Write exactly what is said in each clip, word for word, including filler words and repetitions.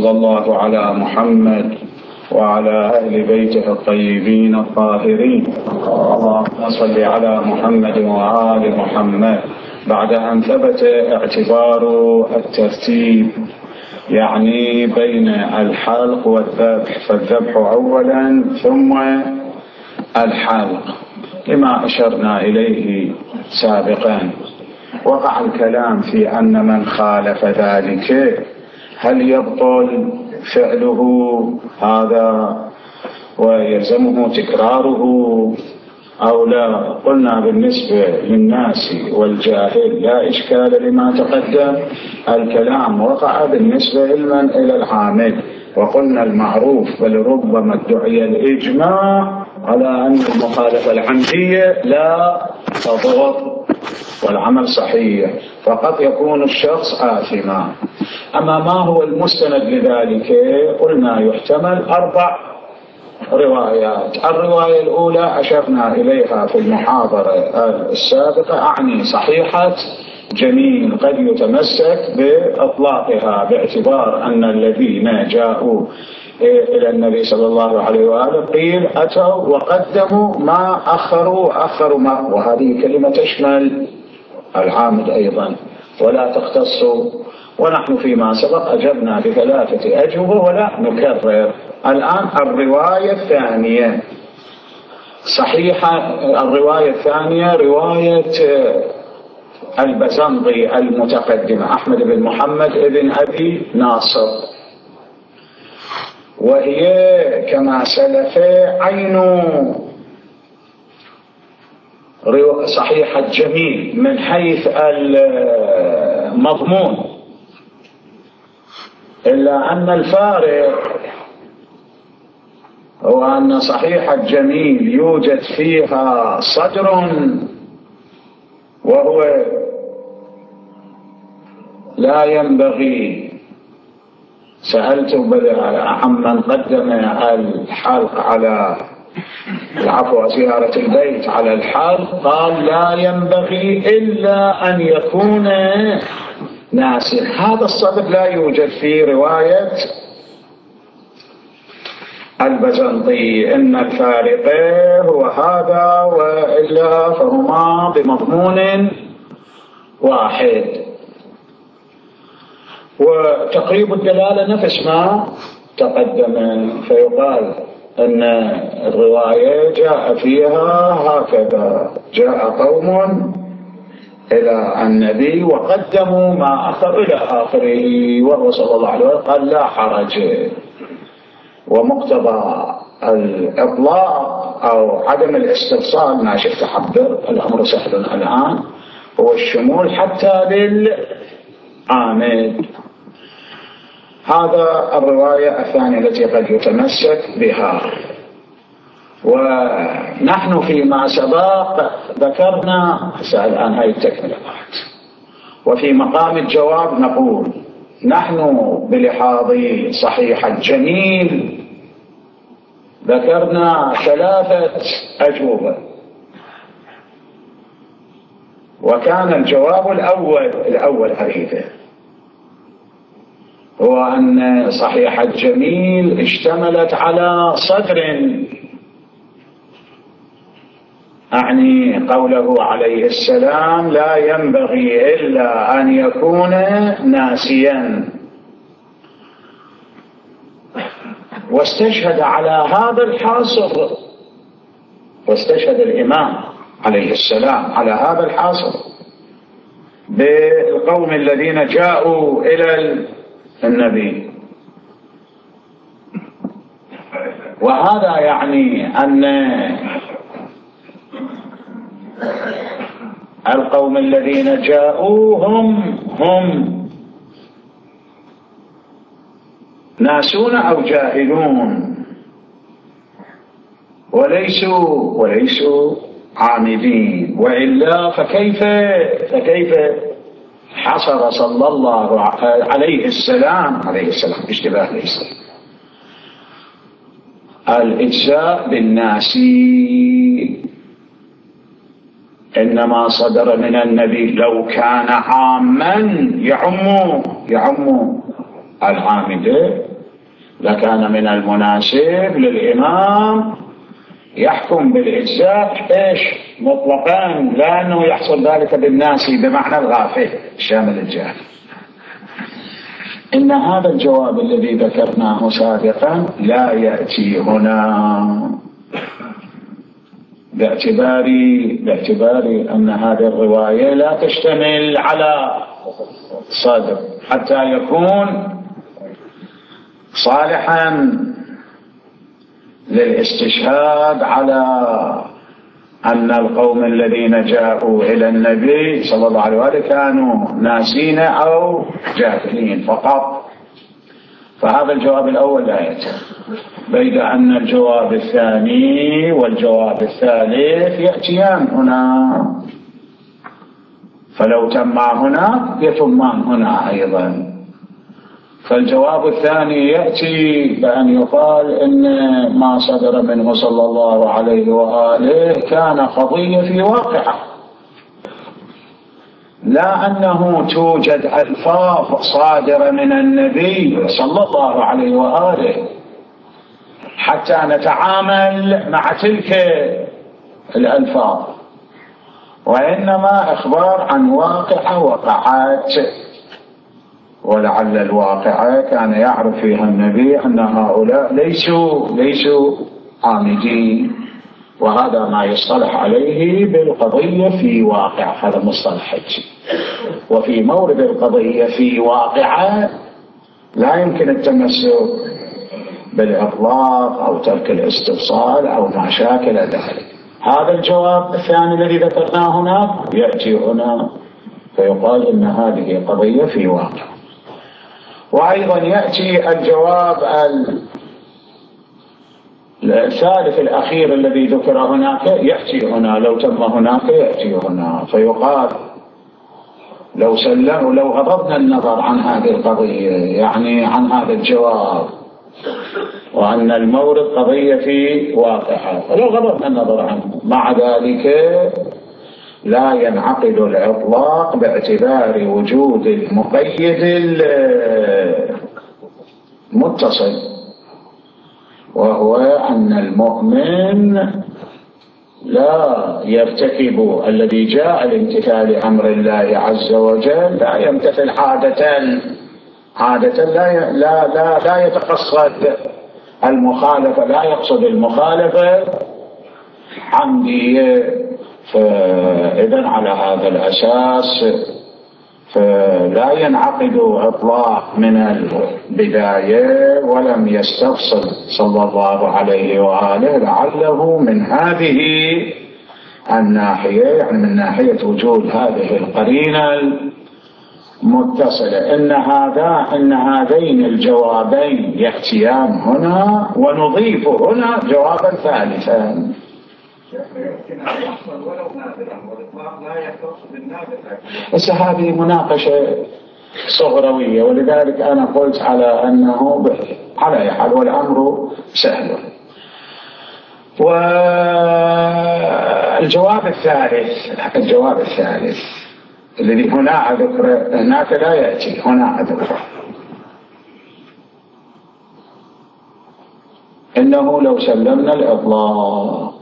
وصلى الله على محمد وعلى أهل بيته الطيبين الطاهرين. اللهم صل على محمد وآل محمد. بعد أن ثبت اعتبار الترتيب يعني بين الحلق والذبح، فالذبح أولا ثم الحلق لما أشرنا إليه سابقا، وقع الكلام في أن من خالف ذلك هل يبطل فعله هذا ويلزمه تكراره أو لا. قلنا بالنسبة للناس والجاهل لا إشكال لما تقدم، الكلام وقع بالنسبة لمن إلى العامل، وقلنا المعروف بل ربما ادعي الإجماع على أن المخالفة العمدية لا تضر والعمل صحيح، فقد يكون الشخص آثما. أما ما هو المستند لذلك؟ قلنا يحتمل أربع روايات. الرواية الأولى أشرنا إليها في المحاضرة السابقة، أعني صحيحة جميل، قد يتمسك بإطلاقها باعتبار أن الذين جاءوا إلى النبي صلى الله عليه وآله قيل أتوا وقدموا ما أخروا أخروا ما، وهذه كلمة تشمل العامد أيضا ولا تختص. ونحن فيما سبق أجبنا بثلاثة أجوبة ولا نكرر. الآن الرواية الثانية صحيحة، الرواية الثانية رواية البزنطي المتقدمة أحمد بن محمد بن أبي ناصر، وهي كما سلف عين صحيحة جميل من حيث المضمون، إلا أن الفارق هو أن صحيحة جميل يوجد فيها صدر وهو لا ينبغي. سألت عمن قدم الحلق على العفو زيارة البيت على الحلق، قال لا ينبغي إلا أن يكون ناسخ. هذا الصدر لا يوجد في رواية البزنطي. إن الفارق هو هذا وإلا فهما بمضمون واحد. وتقريب الدلالة نفس ما تقدم، فيقال أن الرواية جاء فيها هكذا: جاء قوم إلى النبي وقدموا ما أخر إلى آخره، وهو صلى الله عليه وسلم قال لا حرج. ومقتضى الإطلاق أو عدم الاستفصال ما شئت حبر، الأمر سهل الآن، هو الشمول حتى للعامد. هذا الرواية الثانية التي قد يتمسك بها. ونحن فيما سبق ذكرنا الآن هاي التكملة، وفي مقام الجواب نقول نحن بلحاظ صحيحة جميل ذكرنا ثلاثة أجوبة، وكان الجواب الأول الأول هذه هو أن صحيحة جميل اشتملت على صدر، أعني قوله عليه السلام لا ينبغي إلا أن يكون ناسيا. واستشهد على هذا الحاصر، واستشهد الإمام عليه السلام على هذا الحاصر بالقوم الذين جاءوا إلى النبي. وهذا يعني أن القوم الذين جاءوا هم هم ناسون أو جاهلون وليسوا وليسوا عامدين، وإلا فكيف فكيف حصر صلى الله عليه السلام عليه السلام اشتباه ليس الإجزاء بالناس، إنما صدر من النبي لو كان عاما يعم يعم العامد لكان من المناسب للإمام يحكم بالإجزاء إيش مطلقا، لا أنه يحصل ذلك بالناس بمعنى الغافل الشامل الجاهل. إن هذا الجواب الذي ذكرناه سابقا لا يأتي هنا باعتبار باعتبار أن هذه الرواية لا تشتمل على صدر حتى يكون صالحا للاستشهاد على أن القوم الذين جاءوا إلى النبي صلى الله عليه وآله كانوا ناسين أو جاهلين فقط. فهذا الجواب الأول لا يتم، بيد أن الجواب الثاني والجواب الثالث يأتيان هنا، فلو تما هنا يتمان هنا أيضا. فالجواب الثاني يأتي بأن يقال إن ما صدر منه صلى الله عليه وآله كان قضية في واقعه، لا أنه توجد ألفاظ صادرة من النبي صلى الله عليه وآله حتى نتعامل مع تلك الألفاظ، وإنما إخبار عن واقعة وقعت، ولعل الواقعة كان يعرف فيها النبي أن هؤلاء ليسوا ليسوا عامدين، وهذا ما يصطلح عليه بالقضية في واقع، هذا مصطلح حجي. وفي مورد القضية في واقعة لا يمكن التمسك بالإطلاق أو ترك الاستفصال أو ما شاكل ذلك. هذا الجواب الثاني الذي ذكرناه هنا يأتي هنا فيقال إن هذه قضية في واقع. وأيضا يأتي الجواب الثالث الأخير الذي ذكر هناك يأتي هنا، لو تم هناك يأتي هنا، فيقال لو سلموا لو غضبنا النظر عن هذه القضية، يعني عن هذا الجواب، وأن المورد قضية في واقعها، فلو غضبنا النظر عنه مع ذلك لا ينعقد الإطلاق باعتبار وجود المقيد المتصل، وهو أن المؤمن لا يرتكب الذي جاء لامتثال أمر الله عز وجل، لا يمتثل عادة عادة لا لا لا, لا يتقصد المخالفة، لا يقصد المخالفة عمدية. فإذن على هذا الأساس فلا ينعقد إطلاق من البداية، ولم يستفصل صلى الله عليه وآله لعله من هذه الناحية، يعني من ناحية وجود هذه القرينة المتصلة، إن هذا إن هذين الجوابين يأتيان هنا، ونضيف هنا جوابا ثالثا. بس هذه مناقشة صغروية، ولذلك أنا قلت على أنه على أي حال والأمر سهل. والجواب الثالث الجواب الثالث الذي هنا أذكره هناك لا يأتي، هنا أذكره، إنه لو سلمنا الإطلاق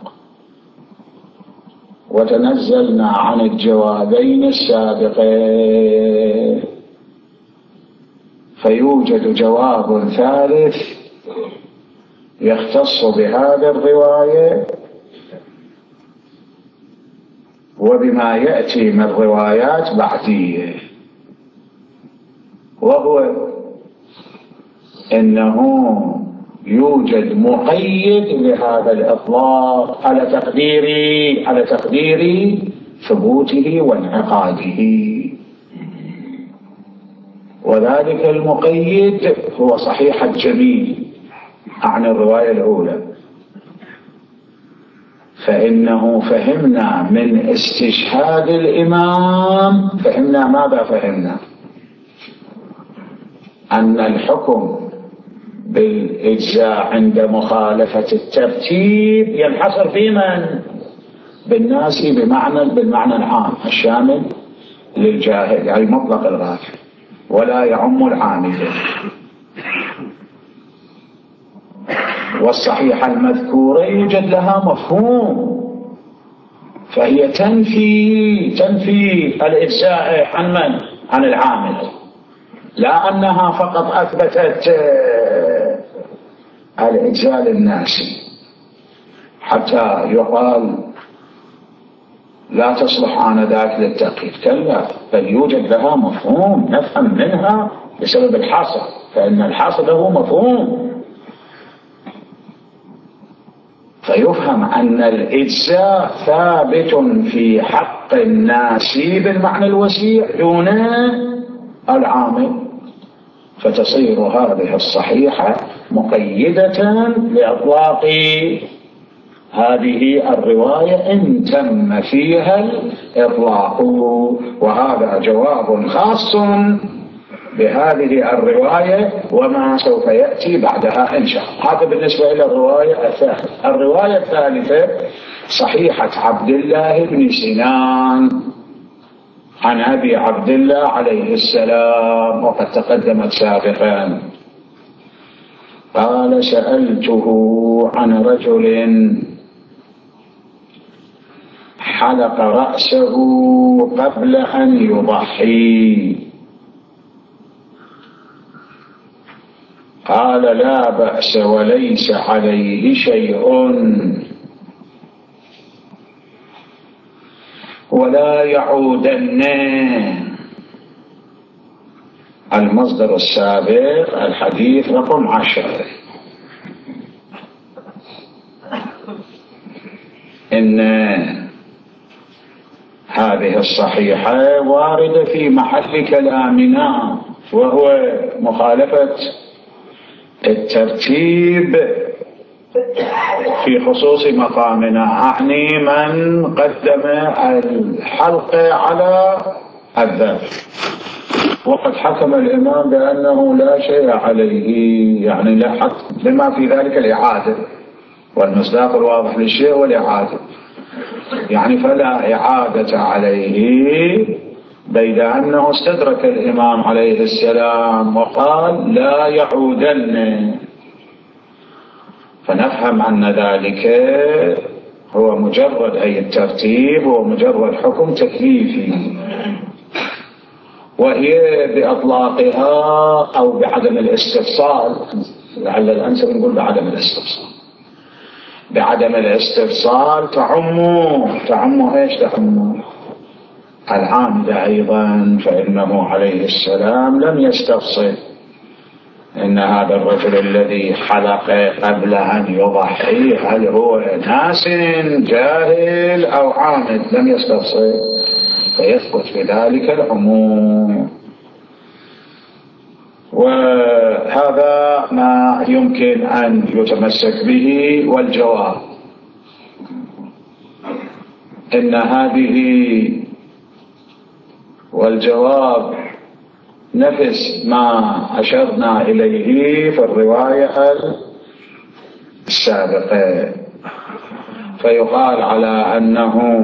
وتنزلنا عن الجوابين السابقين فيوجد جواب ثالث يختص بهذه الرواية وبما يأتي من روايات بعدية، وهو إنه يوجد مقيد لهذا الإطلاق على تقدير على تقدير ثبوته وانعقاده، وذلك المقيد هو صحيح الجميل عن الرواية الأولى. فإنه فهمنا من استشهاد الإمام، فهمنا ماذا فهمنا؟ أن الحكم بالإجزاء عند مخالفة الترتيب ينحصر في من؟ بالناس بمعنى بالمعنى العام الشامل للجاهل، يعني المطلق الغافل، ولا يعم العامل. والصحيحة المذكورة يوجد لها مفهوم، فهي تنفي تنفي الإجزاء عن من؟ عن العامل، لا أنها فقط أثبتت الإجزاء للناسي حتى يقال لا تصلح آنذاك للتأكيد، كلا، بل يوجد لها مفهوم نفهم منها بسبب الحاصل، فإن الحاصل له مفهوم، فيفهم أن الإجزاء ثابت في حق الناسي بالمعنى الوسيع دون العامل، فتصير هذه الصحيحة مقيدة لإطلاق هذه الرواية إن تم فيها الإطلاق، وهذا جواب خاص بهذه الرواية وما سوف يأتي بعدها إن شاء الله. هذا بالنسبة إلى الرواية الثالثة. الرواية الثالثة صحيحة عبد الله بن سنان عن أبي عبد الله عليه السلام، وقد تقدمت سابقا. قال: سألته عن رجل حلق رأسه قبل أن يضحي، قال: لا بأس وليس عليه شيء ولا يعودن. المصدر السابق الحديث رقم عشرة. إن هذه الصحيحة واردة في محل كلامنا، وهو مخالفة الترتيب في خصوص مقامنا، أعني من قدم الحلق على الذبح، وقد حكم الإمام بأنه لا شيء عليه، يعني لا حق بما في ذلك الإعادة، والمصداق الواضح للشيء والإعادة، يعني فلا إعادة عليه، بيد أنه استدرك الإمام عليه السلام وقال: لا يعودن، فنفهم أن ذلك هو مجرد أي الترتيب ومجرد حكم تكليفي، وهي بأطلاقها أو بعدم الاستفصال، لعل الأنسب نقول بعدم الاستفصال، بعدم الاستفصال تعم تعم ايش تعم العامد أيضا، فإنه عليه السلام لم يستفصل إن هذا الرجل الذي حلق قبل أن يضحي هل هو ناس جاهل أو عامد، لم يستفصل، فيثبت بذلك العموم. وهذا ما يمكن أن يتمسك به. والجواب إن هذه والجواب نفس ما أشرنا إليه في الرواية السابقة، فيقال على أنه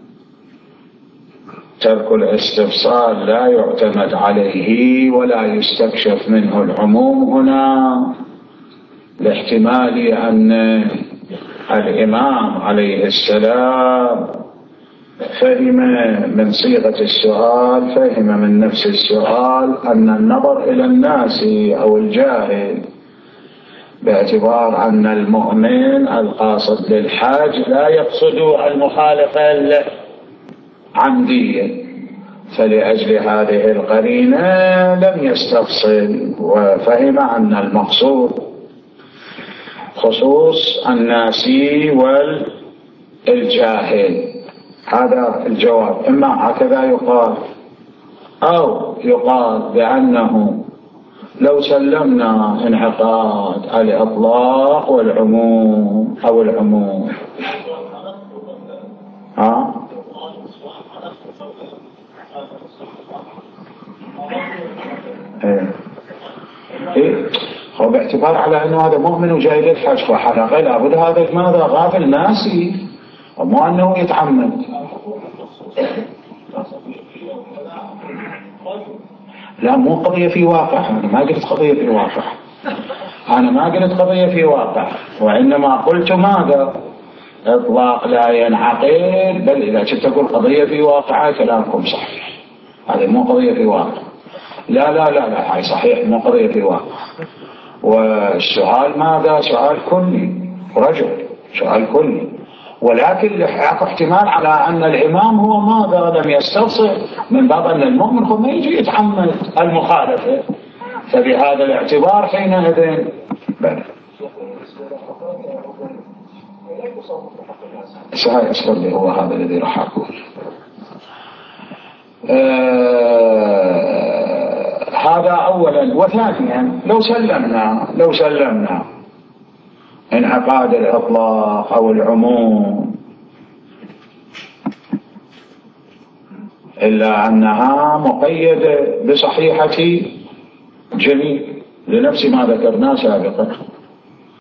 ترك الاستفصال لا يعتمد عليه ولا يستكشف منه العموم هنا، لاحتمال أن الإمام عليه السلام فهم من صيغة السؤال، فهم من نفس السؤال أن النظر إلى الناس أو الجاهل، باعتبار أن المؤمن القاصد للحاج لا يقصد المخالفة العمدية، فلأجل هذه القرينة لم يستفصل، وفهم أن المقصود خصوص الناسي والجاهل. هذا الجواب، إما هكذا يقال أو يقال بأنه لو سلمنا انعقاد الإطلاق والعموم أو العموم ها إيه إيه هو باعتبار على أنه هذا مؤمن وجاي للحج فحلق، لابد هذا ماذا غافل ناسي، ومو أنه يتعمد. لا، مو قضية في واقع، أنا ما قلت قضية في واقع، أنا ما قلت قضية في واقع، وإنما قلت ماذا؟ إطلاق لا ينعقد، بل إذا كنت تقول قضية في واقع كلامكم صحيح، هذه مو قضية في واقع. لا لا لا لا هاي صحيح مو قضية في واقع. والسؤال ماذا؟ سؤال كلي، رجل سؤال كلي، ولكن لحق احتمال على أن الإمام هو ماذا؟ لم يستصل، من باب أن المؤمن هو ما يجي يتعمد المخالفة، فبهذا الاعتبار حينئذ بلى. سهل أصلي هو هذا الذي راح أقول. آه هذا أولا. وثانيا لو سلمنا لو سلمنا انعقاد الإطلاق أو العموم، إلا أنها مقيدة بصحيحة جميع لنفس ما ذكرناه سابقا.